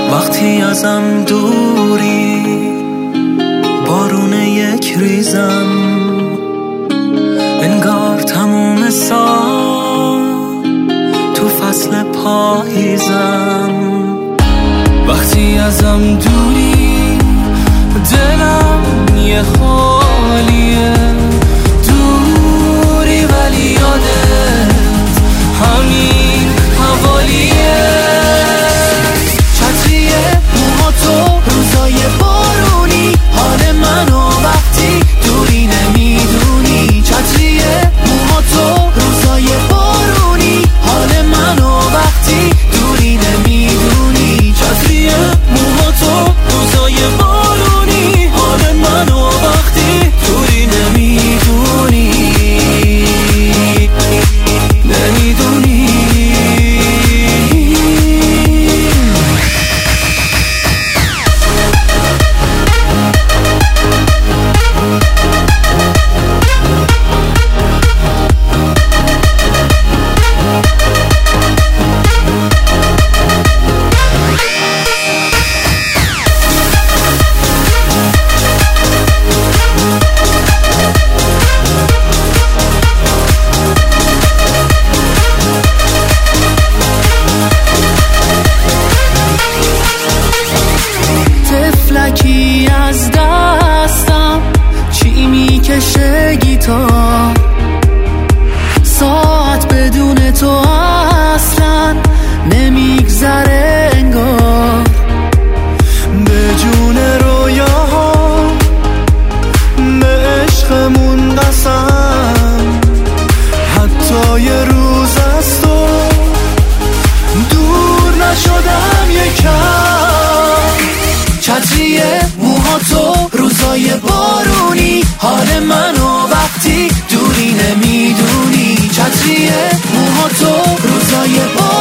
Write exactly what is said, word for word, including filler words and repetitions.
وقتی ازم دوری، بارون یک ریزم، انگار تموم سال تو فصل پاییزم. وقتی ازم دوری، دلم یه خالیه، دوری ولی یادت همین حوالیه. چتریه موها تو روزای بارونی، حال منو وقتی دوری نمیدونی. چتریه موها تو روزای بارونی، حال منو وقتی دوری نمیدونی. چتریه موها تو روزای بارونی، حال منو وقتی دوری نمیدونی. نمیدونی. تفلکی از دستم چی میکشه گیتار، ساعت بدون تو اصلا نمیگذره انگار. به جون رویاها به عشقمون قسم، حتی یه روز از تو دور نشدم یکم. چتریه موها تو روزای بارونی، حال منو وقتی دوری نمیدونی. چتریه موها تو روزای بارونی،